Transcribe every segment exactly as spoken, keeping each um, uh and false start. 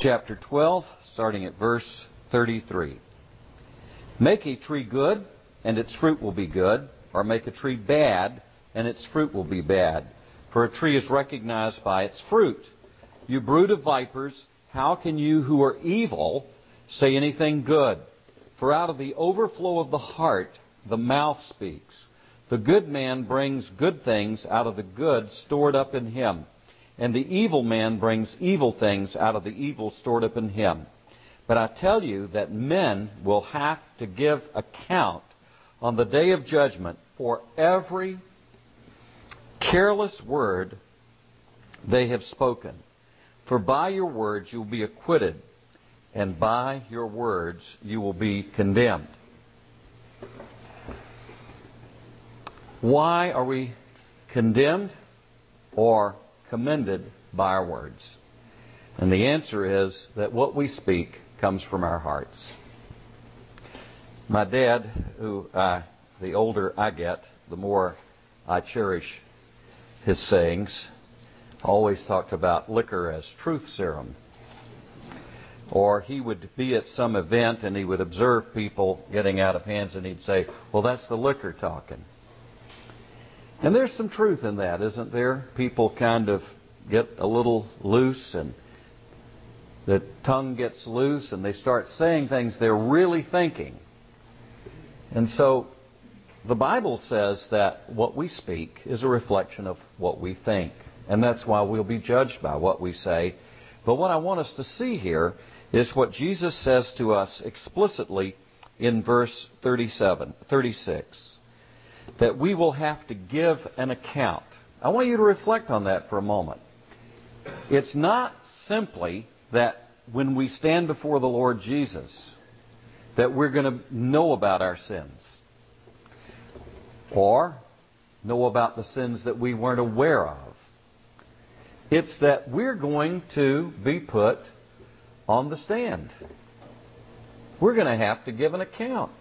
chapter twelve, starting at verse thirty-three. Make a tree good, and its fruit will be good, or make a tree bad, and its fruit will be bad. For a tree is recognized by its fruit. You brood of vipers, how can you who are evil say anything good? For out of the overflow of the heart the mouth speaks. The good man brings good things out of the good stored up in him, and the evil man brings evil things out of the evil stored up in him. But I tell you that men will have to give account on the day of judgment for every careless word they have spoken. For by your words you will be acquitted, and by your words you will be condemned. Why are we condemned or commended by our words? And the answer is that what we speak comes from our hearts. My dad, who uh, the older I get, the more I cherish his sayings, always talked about liquor as truth serum. Or he would be at some event and he would observe people getting out of hands and he'd say, well, that's the liquor talking. And there's some truth in that, isn't there? People kind of get a little loose and the tongue gets loose and they start saying things they're really thinking. And so the Bible says that what we speak is a reflection of what we think. And that's why we'll be judged by what we say. But what I want us to see here is what Jesus says to us explicitly in verse thirty-seven, thirty-six. That we will have to give an account. I want you to reflect on that for a moment. It's not simply that when we stand before the Lord Jesus that we're going to know about our sins or know about the sins that we weren't aware of. It's that we're going to be put on the stand. We're going to have to give an account.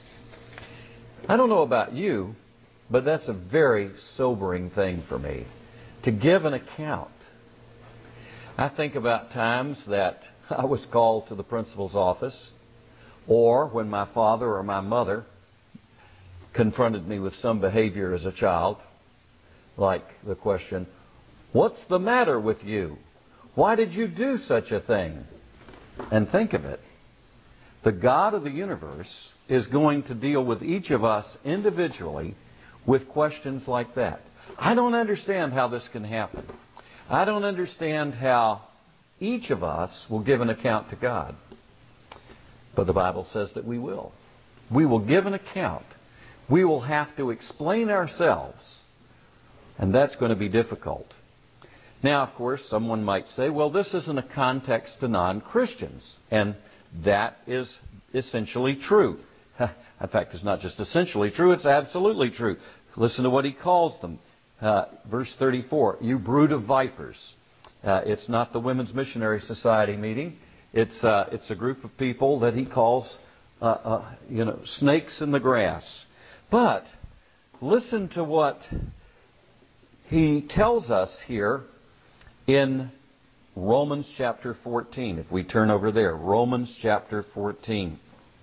I don't know about you, but that's a very sobering thing for me, to give an account. I think about times that I was called to the principal's office, or when my father or my mother confronted me with some behavior as a child, like the question, what's the matter with you? Why did you do such a thing? And think of it. The God of the universe is going to deal with each of us individually with questions like that. I don't understand how this can happen. I don't understand how each of us will give an account to God. But the Bible says that we will. We will give an account. We will have to explain ourselves. And that's going to be difficult. Now, of course, someone might say, well, this isn't a context to non-Christians. And that is essentially true. In fact, it's not just essentially true, it's absolutely true. Listen to what he calls them. Uh, verse thirty-four, you brood of vipers. Uh, it's not the Women's Missionary Society meeting. It's, uh, it's a group of people that he calls uh, uh, you know, snakes in the grass. But listen to what he tells us here in Romans chapter fourteen. If we turn over there, Romans chapter fourteen.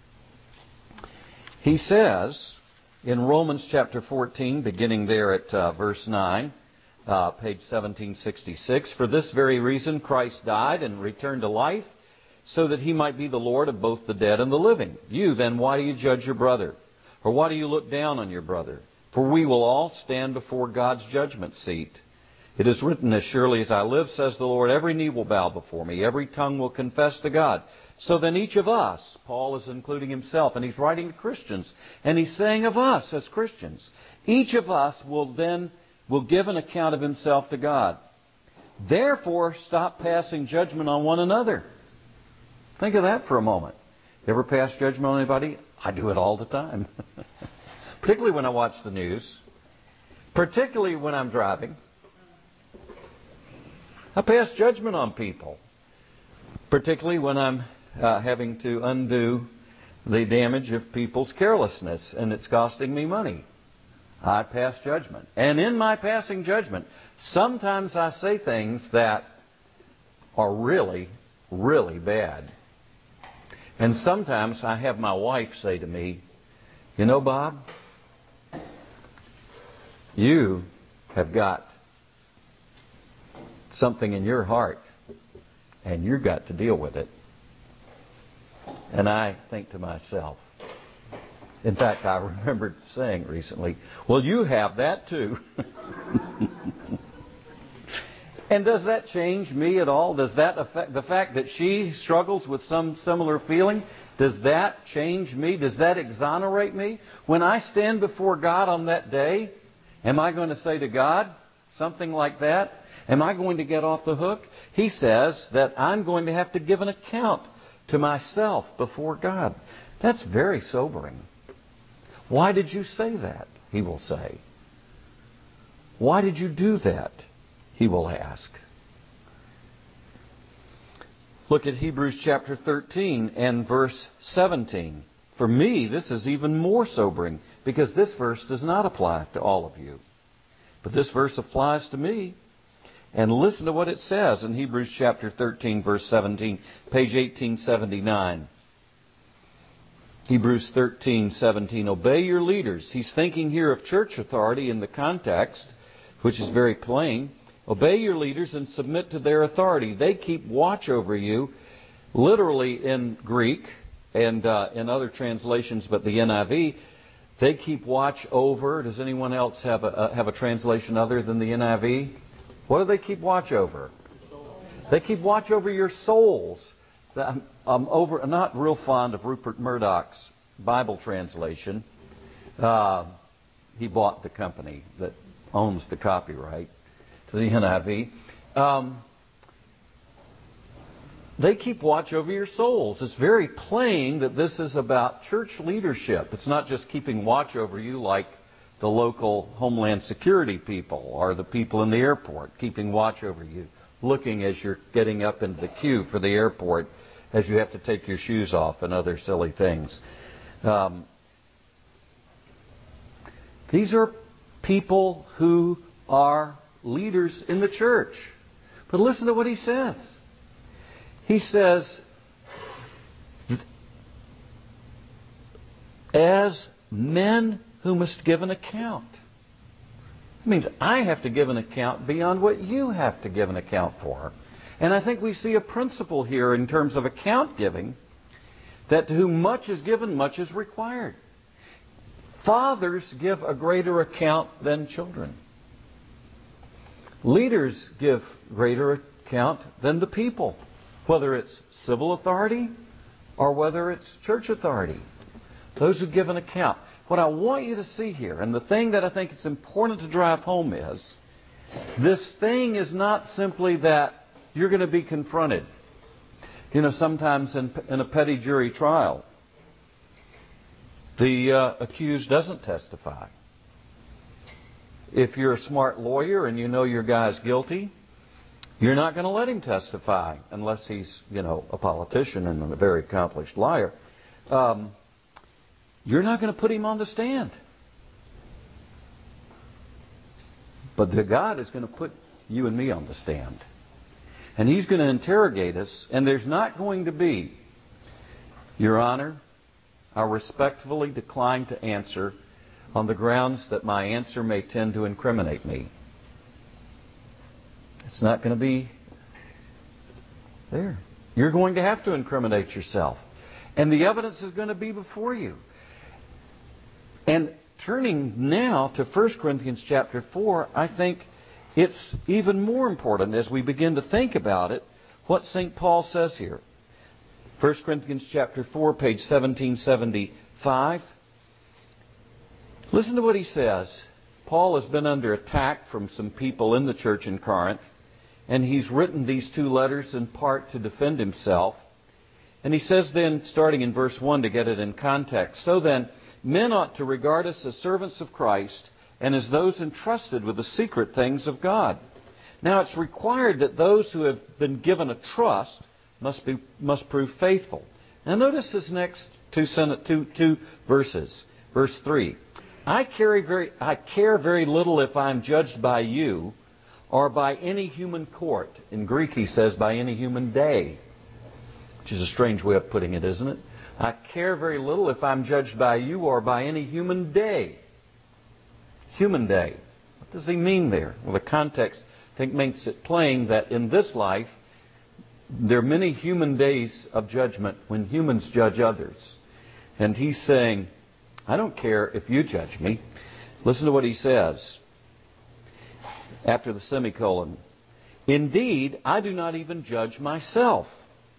He says in Romans chapter fourteen, beginning there at uh, verse nine, uh, page seventeen sixty-six, for this very reason Christ died and returned to life, so that he might be the Lord of both the dead and the living. You then, why do you judge your brother? Or why do you look down on your brother? For we will all stand before God's judgment seat. It is written, as surely as I live, says the Lord, every knee will bow before me, every tongue will confess to God. So then each of us, Paul is including himself, and he's writing to Christians, and he's saying of us as Christians, each of us will then will give an account of himself to God. Therefore, stop passing judgment on one another. Think of that for a moment. You ever pass judgment on anybody? I do it all the time. Particularly when I watch the news. Particularly when I'm driving. I pass judgment on people. Particularly when I'm uh, having to undo the damage of people's carelessness and it's costing me money. I pass judgment. And in my passing judgment, sometimes I say things that are really really bad. And sometimes I have my wife say to me, you know, Bob, you have got something in your heart, and you've got to deal with it. And I think to myself, in fact, I remembered saying recently, well, you have that too. And does that change me at all? Does that affect the fact that she struggles with some similar feeling? Does that change me? Does that exonerate me? When I stand before God on that day, am I going to say to God something like that? Am I going to get off the hook? He says that I'm going to have to give an account to myself before God. That's very sobering. Why did you say that? He will say. Why did you do that? He will ask. Look at Hebrews chapter thirteen and verse seventeen. For me, this is even more sobering because this verse does not apply to all of you. But this verse applies to me. And listen to what it says in Hebrews chapter thirteen, verse seventeen, page eighteen seventy-nine. Hebrews thirteen, seventeen. Obey your leaders. He's thinking here of church authority in the context, which is very plain. Obey your leaders and submit to their authority. They keep watch over you, literally in Greek and uh, in other translations, but the N I V, they keep watch over. Does anyone else have a, uh, have a translation other than the N I V? What do they keep watch over? They keep watch over your souls. I'm, I'm over. I'm not real fond of Rupert Murdoch's Bible translation. Uh, he bought the company that owns the copyright to the N I V. Um, they keep watch over your souls. It's very plain that this is about church leadership. It's not just keeping watch over you like the local Homeland Security people or the people in the airport, keeping watch over you, looking as you're getting up into the queue for the airport as you have to take your shoes off and other silly things. Um, these are people who are leaders in the church. But listen to what he says. He says, as men who must give an account. It means I have to give an account beyond what you have to give an account for. And I think we see a principle here in terms of account giving, that to whom much is given, much is required. Fathers give a greater account than children. Leaders give greater account than the people, whether it's civil authority or whether it's church authority. Those who give an account. What I want you to see here, and the thing that I think it's important to drive home is, this thing is not simply that you're going to be confronted. You know, sometimes in, in a petty jury trial, the uh, accused doesn't testify. If you're a smart lawyer and you know your guy's guilty, you're not going to let him testify unless he's, you know, a politician and a very accomplished liar. Um, you're not going to put him on the stand. But the God is going to put you and me on the stand. And he's going to interrogate us, and there's not going to be, Your Honor, I respectfully decline to answer on the grounds that my answer may tend to incriminate me. It's not going to be there. You're going to have to incriminate yourself. And the evidence is going to be before you. And turning now to First Corinthians chapter four, I think it's even more important as we begin to think about it, what Saint Paul says here. First Corinthians chapter four, page seventeen seventy-five. Listen to what he says. Paul has been under attack from some people in the church in Corinth, and he's written these two letters in part to defend himself. And he says then, starting in verse one to get it in context, so then, men ought to regard us as servants of Christ and as those entrusted with the secret things of God. Now it's required that those who have been given a trust must be must prove faithful. Now notice this next two, two, two verses. Verse three. I, carry very, I care very little if I'm judged by you or by any human court. In Greek he says by any human day. which is a strange way of putting it, isn't it? I care very little if I'm judged by you or by any human day. Human day. What does he mean there? Well, the context, I think, makes it plain that in this life, there are many human days of judgment when humans judge others. And he's saying, I don't care if you judge me. Listen to what he says after the semicolon. Indeed, I do not even judge myself.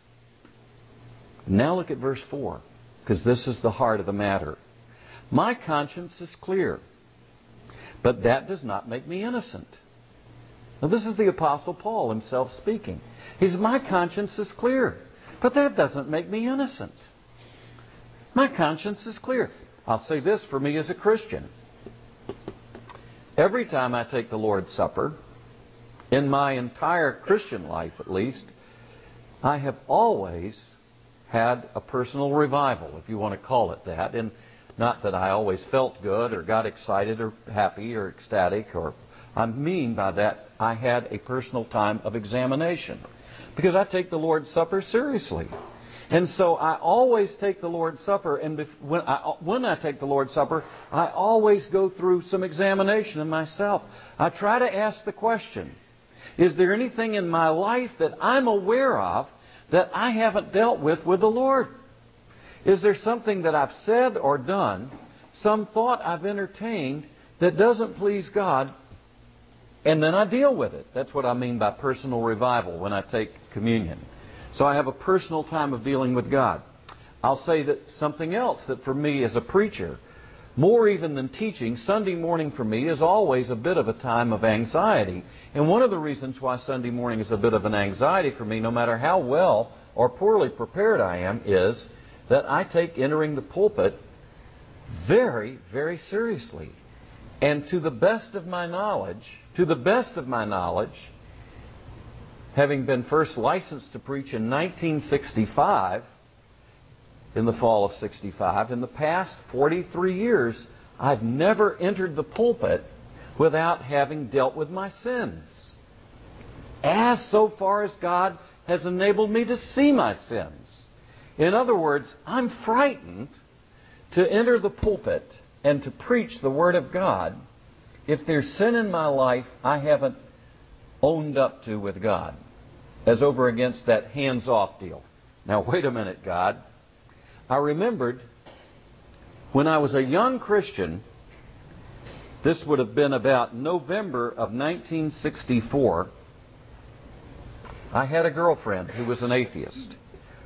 Now look at verse four, because this is the heart of the matter. My conscience is clear, but that does not make me innocent. Now this is the Apostle Paul himself speaking. He says, my conscience is clear, but that doesn't make me innocent. My conscience is clear. I'll say this for me as a Christian. Every time I take the Lord's Supper, in my entire Christian life at least, I have always had a personal revival, if you want to call it that. And not that I always felt good or got excited or happy or ecstatic, or I mean by that I had a personal time of examination. Because I take the Lord's Supper seriously. And so I always take the Lord's Supper, and when I, when I take the Lord's Supper, I always go through some examination of myself. I try to ask the question, is there anything in my life that I'm aware of that I haven't dealt with with the Lord? Is there something that I've said or done, some thought I've entertained that doesn't please God? And then I deal with it. That's what I mean by personal revival when I take communion. So I have a personal time of dealing with God. I'll say that something else that for me as a preacher, more even than teaching, Sunday morning for me is always a bit of a time of anxiety. And one of the reasons why Sunday morning is a bit of an anxiety for me, no matter how well or poorly prepared I am, is that I take entering the pulpit very, very seriously. And to the best of my knowledge, to the best of my knowledge, having been first licensed to preach in nineteen sixty-five, in the fall of sixty-five, in the past forty-three years, I've never entered the pulpit without having dealt with my sins. As so far as God has enabled me to see my sins. In other words, I'm frightened to enter the pulpit and to preach the Word of God if there's sin in my life I haven't owned up to with God, as over against that hands-off deal. Now, wait a minute, God. I remembered when I was a young Christian, this would have been about November of nineteen sixty-four, I had a girlfriend who was an atheist.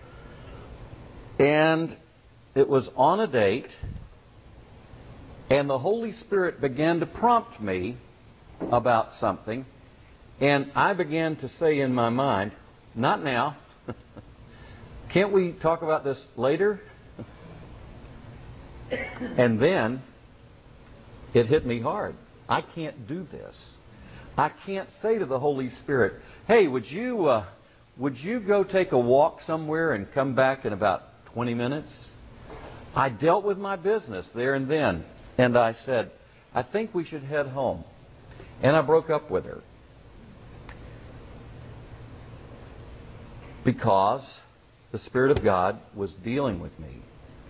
And it was on a date, and the Holy Spirit began to prompt me about something, and I began to say in my mind, not now. Can't we talk about this later? And then it hit me hard. I can't do this. I can't say to the Holy Spirit, hey, would you uh, would you go take a walk somewhere and come back in about twenty minutes? I dealt with my business there and then, and I said, I think we should head home. And I broke up with her. Because the Spirit of God was dealing with me.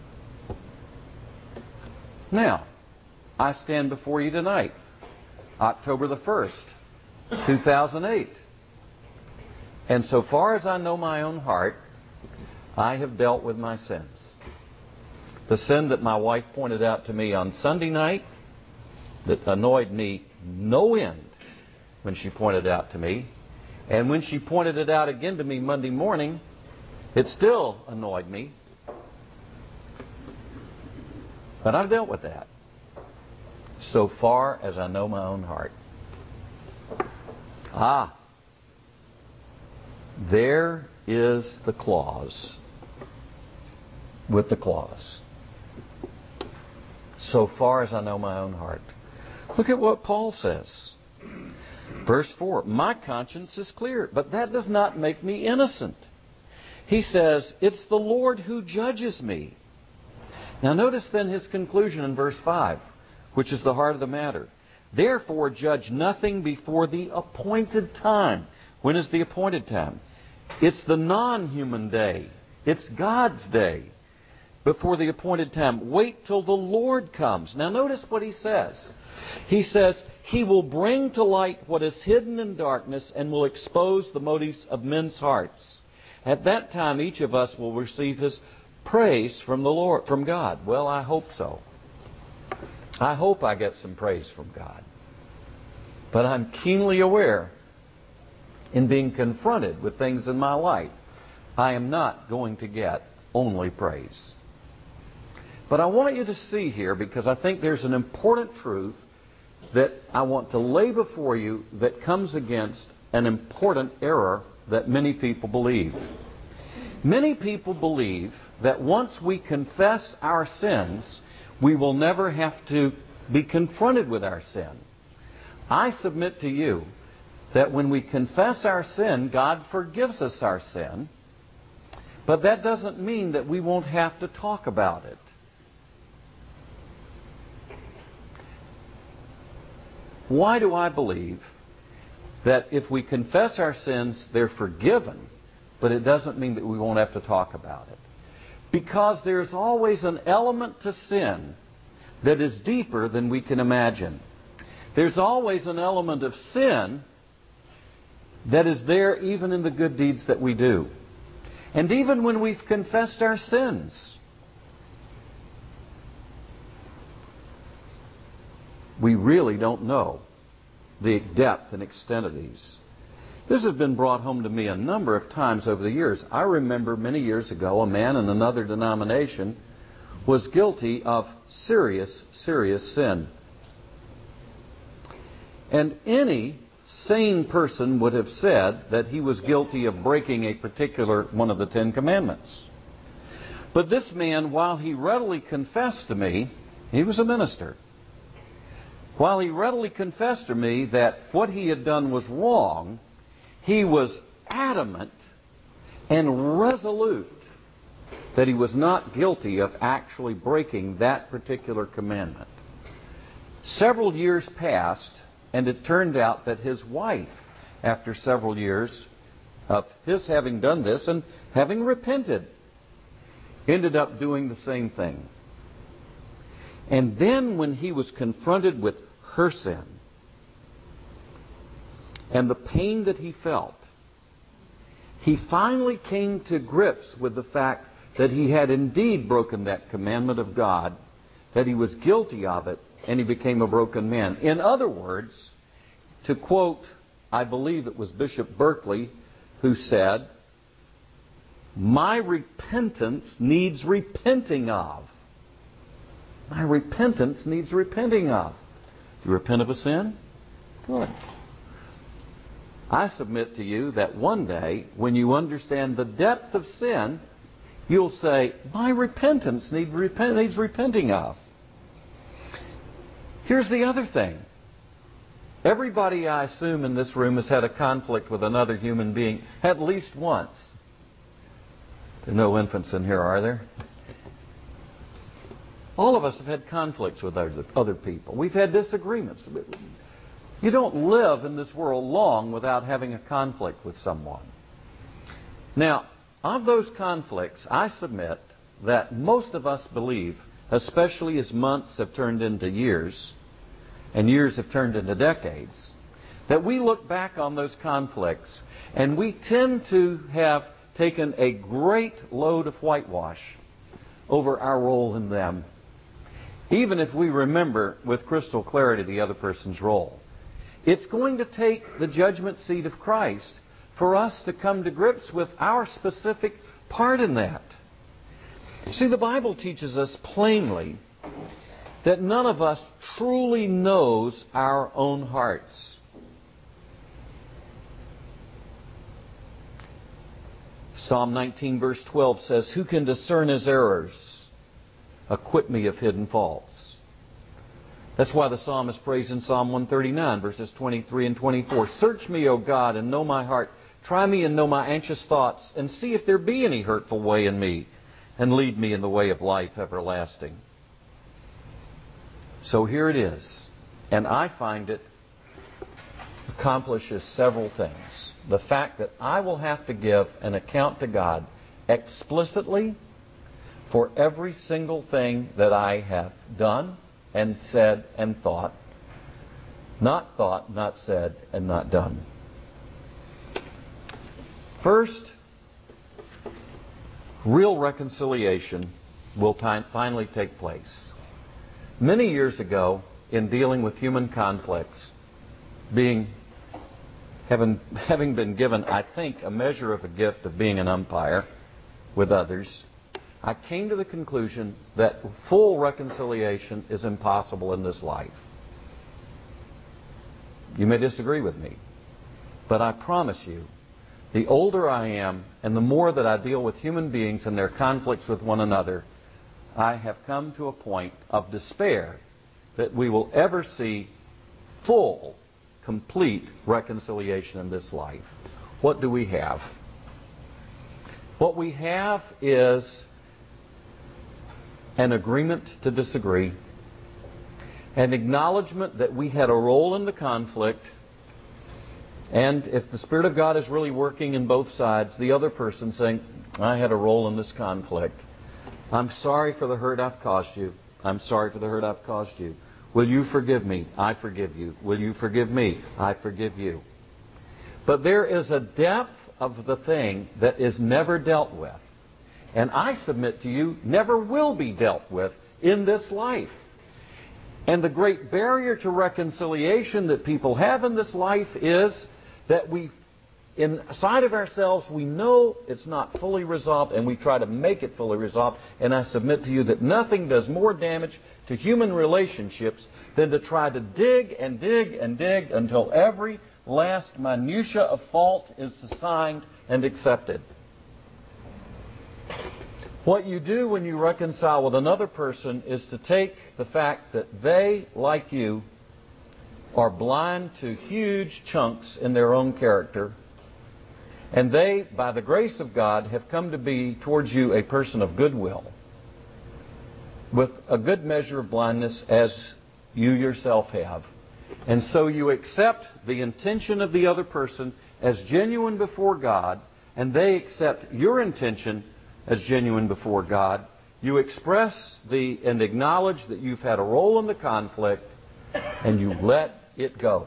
Now, I stand before you tonight, October the first, two thousand eight. And so far as I know my own heart, I have dealt with my sins. The sin that my wife pointed out to me on Sunday night, that annoyed me no end when she pointed it out to me, and when she pointed it out again to me Monday morning, it still annoyed me. But I've dealt with that, so far as I know my own heart. Ah, there is the clause with the clause. So far as I know my own heart. Look at what Paul says. Verse four, my conscience is clear, but that does not make me innocent. He says, it's the Lord who judges me. Now notice then his conclusion in verse five, which is the heart of the matter. Therefore judge nothing before the appointed time. When is the appointed time? It's the non-human day. It's God's day before the appointed time. Wait till the Lord comes. Now notice what he says. He says, he will bring to light what is hidden in darkness and will expose the motives of men's hearts. At that time, each of us will receive his praise from the Lord, from God. Well, I hope so. I hope I get some praise from God. But I'm keenly aware, in being confronted with things in my life, I am not going to get only praise. But I want you to see here, because I think there's an important truth that I want to lay before you that comes against an important error that many people believe. Many people believe that once we confess our sins, we will never have to be confronted with our sin. I submit to you that when we confess our sin, God forgives us our sin, but that doesn't mean that we won't have to talk about it. Why do I believe that if we confess our sins, they're forgiven, but it doesn't mean that we won't have to talk about it? Because there's always an element to sin that is deeper than we can imagine. There's always an element of sin that is there even in the good deeds that we do. And even when we've confessed our sins, we really don't know the depth and extent of these. This has been brought home to me a number of times over the years. I remember many years ago a man in another denomination was guilty of serious, serious sin. And any sane person would have said that he was guilty of breaking a particular one of the Ten Commandments. But this man, while he readily confessed to me, he was a minister, while he readily confessed to me that what he had done was wrong, he was adamant and resolute that he was not guilty of actually breaking that particular commandment. Several years passed, and it turned out that his wife, after several years of his having done this and having repented, ended up doing the same thing. And then when he was confronted with her sin and the pain that he felt, he finally came to grips with the fact that he had indeed broken that commandment of God, that he was guilty of it, and he became a broken man. In other words, to quote, I believe it was Bishop Berkeley who said, "My repentance needs repenting of." My repentance needs repenting of. You repent of a sin? Good. I submit to you that one day, when you understand the depth of sin, you'll say, my repentance need repent, needs repenting of. Here's the other thing. Everybody, I assume, in this room has had a conflict with another human being at least once. There are no infants in here, are there? All of us have had conflicts with other, other people. We've had disagreements. You don't live in this world long without having a conflict with someone. Now, of those conflicts, I submit that most of us believe, especially as months have turned into years, and years have turned into decades, that we look back on those conflicts and we tend to have taken a great load of whitewash over our role in them, even if we remember with crystal clarity the other person's role. It's going to take the judgment seat of Christ for us to come to grips with our specific part in that. See, the Bible teaches us plainly that none of us truly knows our own hearts. Psalm nineteen verse twelve says, "Who can discern his errors? Acquit me of hidden faults." That's why the psalmist prays in Psalm one thirty-nine verses twenty-three and twenty-four, "Search me, O God, and know my heart. Try me and know my anxious thoughts, and see if there be any hurtful way in me, and lead me in the way of life everlasting." So here it is, and I find it accomplishes several things. The fact that I will have to give an account to God explicitly for every single thing that I have done and said and thought. Not thought, not said, and not done. First, real reconciliation will t- finally take place. Many years ago, in dealing with human conflicts, being having, having been given, I think, a measure of a gift of being an umpire with others, I came to the conclusion that full reconciliation is impossible in this life. You may disagree with me, but I promise you, the older I am and the more that I deal with human beings and their conflicts with one another, I have come to a point of despair that we will ever see full, complete reconciliation in this life. What do we have? What we have is an agreement to disagree, an acknowledgement that we had a role in the conflict, and if the Spirit of God is really working in both sides, the other person saying, I had a role in this conflict. I'm sorry for the hurt I've caused you. I'm sorry for the hurt I've caused you. Will you forgive me? I forgive you. Will you forgive me? I forgive you. But there is a depth of the thing that is never dealt with. And I submit to you, never will be dealt with in this life. And the great barrier to reconciliation that people have in this life is that we, inside of ourselves, we know it's not fully resolved, and we try to make it fully resolved. And I submit to you that nothing does more damage to human relationships than to try to dig and dig and dig until every last minutia of fault is assigned and accepted. What you do when you reconcile with another person is to take the fact that they, like you, are blind to huge chunks in their own character, and they, by the grace of God, have come to be towards you a person of goodwill, with a good measure of blindness as you yourself have. And so you accept the intention of the other person as genuine before God, and they accept your intention as genuine before God. You express the and acknowledge that you've had a role in the conflict, and you let it go.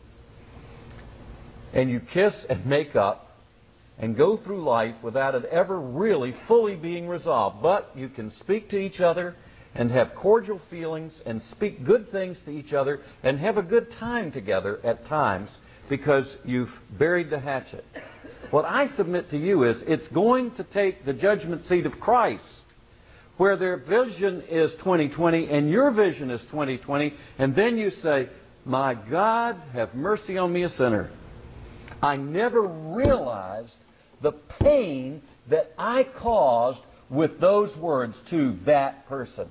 And you kiss and make up and go through life without it ever really fully being resolved. But you can speak to each other and have cordial feelings and speak good things to each other and have a good time together at times because you've buried the hatchet. What I submit to you is it's going to take the judgment seat of Christ, where their vision is twenty twenty and your vision is twenty twenty, and then you say, my God, have mercy on me, a sinner. I never realized the pain that I caused with those words to that person.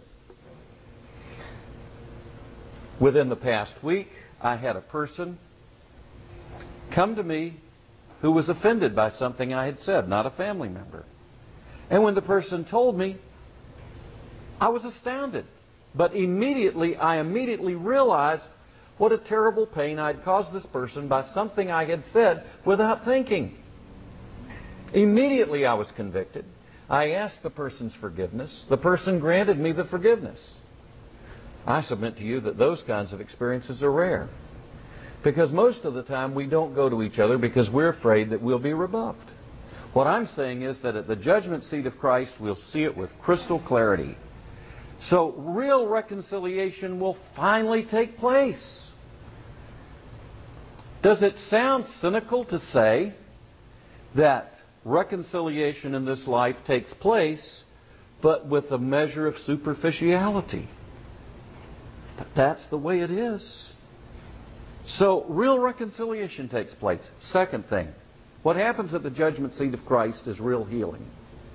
Within the past week, I had a person come to me who was offended by something I had said, not a family member. And when the person told me, I was astounded. But immediately, I immediately realized what a terrible pain I'd caused this person by something I had said without thinking. Immediately I was convicted. I asked the person's forgiveness. The person granted me the forgiveness. I submit to you that those kinds of experiences are rare. Because most of the time we don't go to each other because we're afraid that we'll be rebuffed. What I'm saying is that at the judgment seat of Christ, we'll see it with crystal clarity. So real reconciliation will finally take place. Does it sound cynical to say that reconciliation in this life takes place, but with a measure of superficiality? But that's the way it is. So real reconciliation takes place. Second thing, what happens at the judgment seat of Christ is real healing.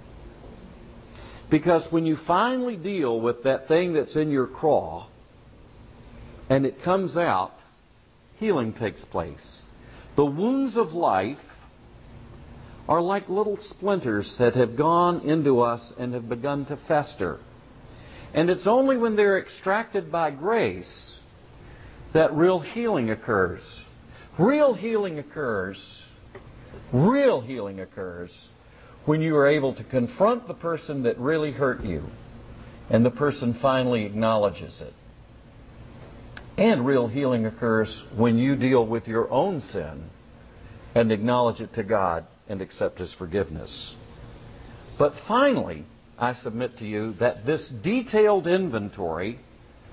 Because when you finally deal with that thing that's in your craw and it comes out, healing takes place. The wounds of life are like little splinters that have gone into us and have begun to fester. And it's only when they're extracted by grace that real healing occurs. Real healing occurs, real healing occurs when you are able to confront the person that really hurt you, and the person finally acknowledges it. And real healing occurs when you deal with your own sin and acknowledge it to God and accept His forgiveness. But finally, I submit to you that this detailed inventory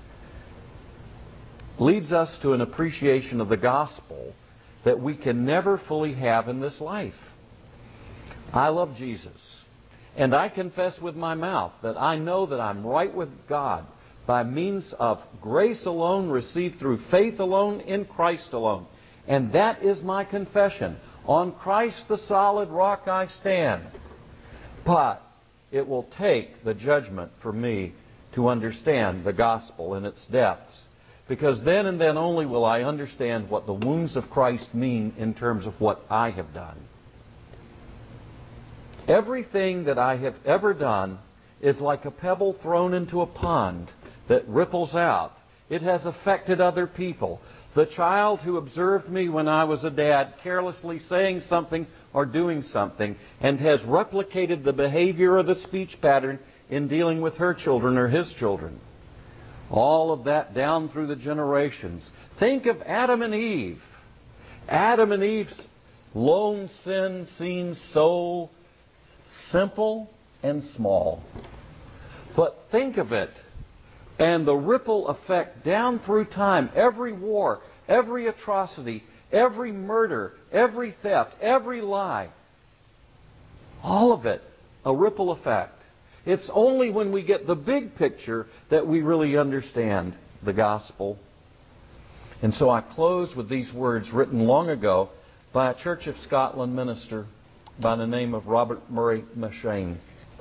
leads us to an appreciation of the gospel that we can never fully have in this life. I love Jesus, and I confess with my mouth that I know that I'm right with God by means of grace alone, received through faith alone, in Christ alone. And that is my confession. On Christ the solid rock I stand. But it will take the judgment for me to understand the gospel in its depths. Because then and then only will I understand what the wounds of Christ mean in terms of what I have done. Everything that I have ever done is like a pebble thrown into a pond that ripples out. It has affected other people. The child who observed me when I was a dad carelessly saying something or doing something and has replicated the behavior or the speech pattern in dealing with her children or his children. All of that down through the generations. Think of Adam and Eve. Adam and Eve's lone sin seems so simple and small. But think of it. And the ripple effect down through time, every war, every atrocity, every murder, every theft, every lie, all of it, a ripple effect. It's only when we get the big picture that we really understand the gospel. And so I close with these words written long ago by a Church of Scotland minister by the name of Robert Murray M'Cheyne.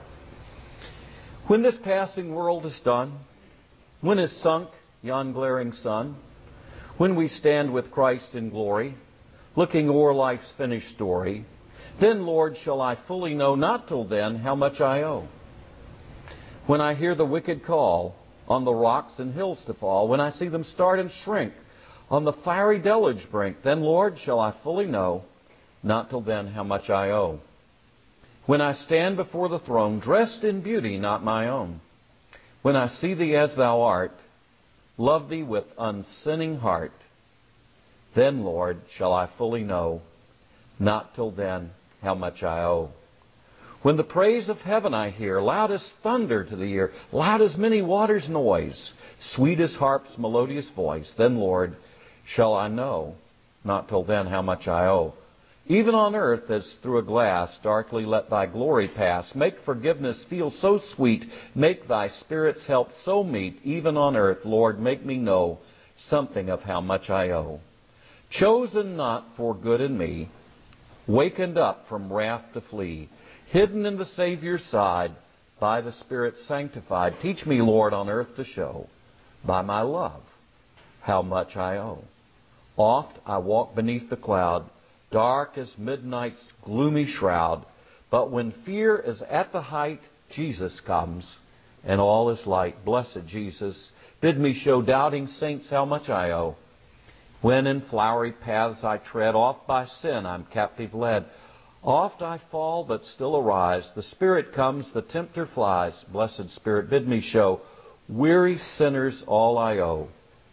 When this passing world is done, when is sunk yon glaring sun, when we stand with Christ in glory, looking o'er life's finished story, then, Lord, shall I fully know, not till then, how much I owe. When I hear the wicked call on the rocks and hills to fall, when I see them start and shrink on the fiery deluge brink, then, Lord, shall I fully know, not till then, how much I owe. When I stand before the throne, dressed in beauty not my own, when I see Thee as Thou art, love Thee with unsinning heart, then, Lord, shall I fully know, not till then, how much I owe. When the praise of heaven I hear, loud as thunder to the ear, loud as many waters' noise, sweet as harp's melodious voice, then, Lord, shall I know, not till then, how much I owe. Even on earth, as through a glass, darkly let Thy glory pass. Make forgiveness feel so sweet. Make Thy Spirit's help so meet. Even on earth, Lord, make me know something of how much I owe. Chosen not for good in me, wakened up from wrath to flee, hidden in the Savior's side, by the Spirit sanctified. Teach me, Lord, on earth to show, by my love, how much I owe. Oft I walk beneath the cloud, dark as midnight's gloomy shroud. But when fear is at the height, Jesus comes, and all is light. Blessed Jesus, bid me show doubting saints how much I owe. When in flowery paths I tread, oft by sin I'm captive led. Oft I fall, but still arise. The Spirit comes, the tempter flies. Blessed Spirit, bid me show weary sinners all I owe.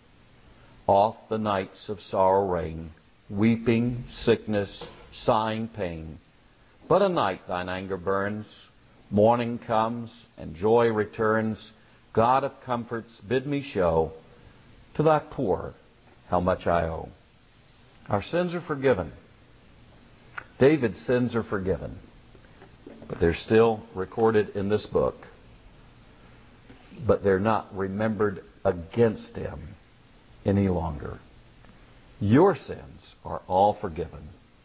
Oft the nights of sorrow reign, weeping, sickness, sighing, pain. But a night Thine anger burns, morning comes, and joy returns. God of comforts, bid me show to Thy poor how much I owe. Our sins are forgiven. David's sins are forgiven. But they're still recorded in this book. But they're not remembered against him any longer. Your sins are all forgiven.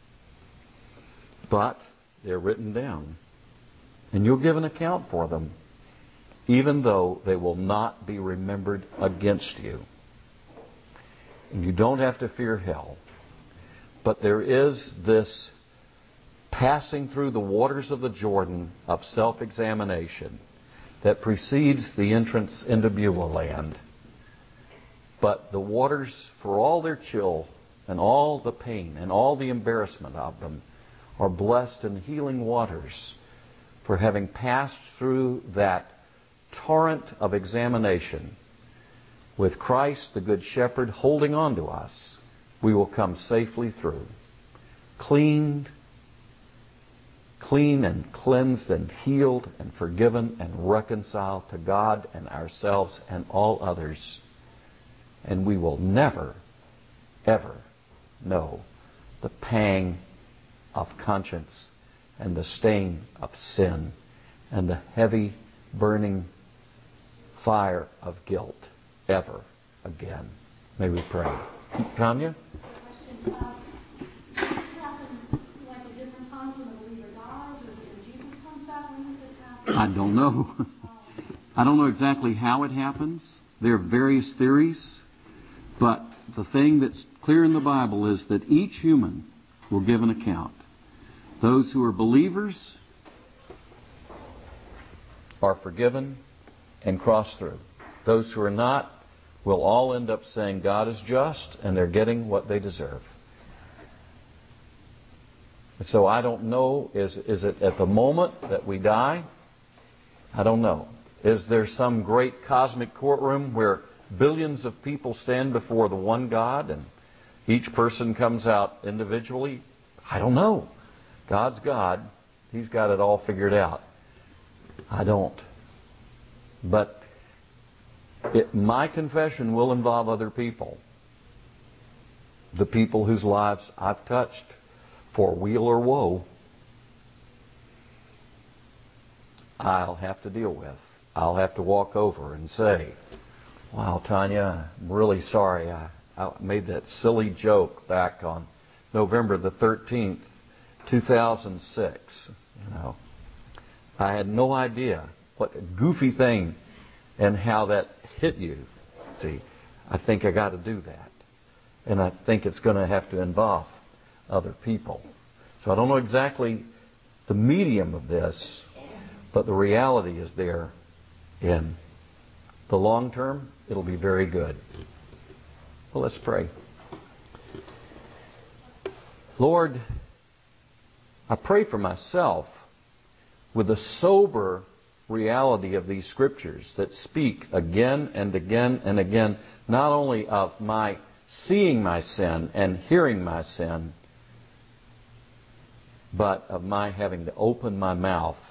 But they're written down. And you'll give an account for them, even though they will not be remembered against you. And you don't have to fear hell. But there is this passing through the waters of the Jordan of self-examination that precedes the entrance into Beulah land. But the waters, for all their chill and all the pain and all the embarrassment of them, are blessed and healing waters for having passed through that torrent of examination with Christ, the Good Shepherd, holding on to us, we will come safely through, cleaned, clean and cleansed and healed and forgiven and reconciled to God and ourselves and all others. And we will never, ever know the pang of conscience and the stain of sin and the heavy burning fire of guilt ever again. May we pray. Tanya? I don't know. I don't know exactly how it happens. There are various theories. But the thing that's clear in the Bible is that each human will give an account. Those who are believers are forgiven and cross through. Those who are not will all end up saying God is just and they're getting what they deserve. So I don't know, is, is it at the moment that we die? I don't know. Is there some great cosmic courtroom where billions of people stand before the one God and each person comes out individually? I don't know. God's God. He's got it all figured out. I don't. But it, my confession will involve other people. The people whose lives I've touched for weal or woe, I'll have to deal with. I'll have to walk over and say, wow, Tanya, I'm really sorry. I, I made that silly joke back on November the thirteenth, two thousand six. You know, I had no idea what a goofy thing and how that hit you. See, I think I got to do that. And I think it's going to have to involve other people. So I don't know exactly the medium of this, but the reality is there. In the long term, it'll be very good. Well, let's pray. Lord, I pray for myself with the sober reality of these scriptures that speak again and again and again, not only of my seeing my sin and hearing my sin, but of my having to open my mouth,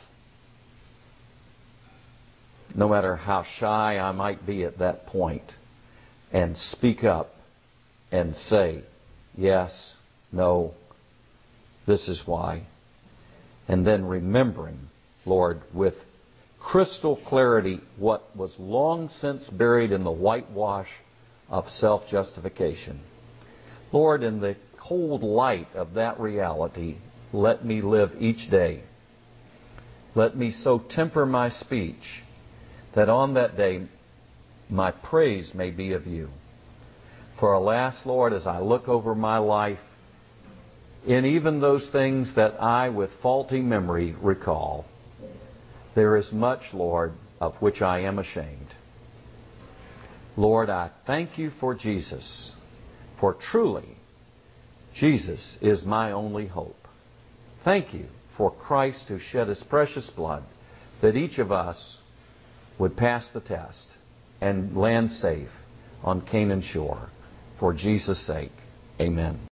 no matter how shy I might be at that point, and speak up and say, yes, no, this is why. And then remembering, Lord, with crystal clarity what was long since buried in the whitewash of self-justification. Lord, in the cold light of that reality, let me live each day. Let me so temper my speech that on that day my praise may be of you. For alas, Lord, as I look over my life, in even those things that I with faulty memory recall, there is much, Lord, of which I am ashamed. Lord, I thank you for Jesus, for truly Jesus is my only hope. Thank you for Christ who shed his precious blood, that each of us would pass the test and land safe on Canaan's shore. For Jesus' sake, amen.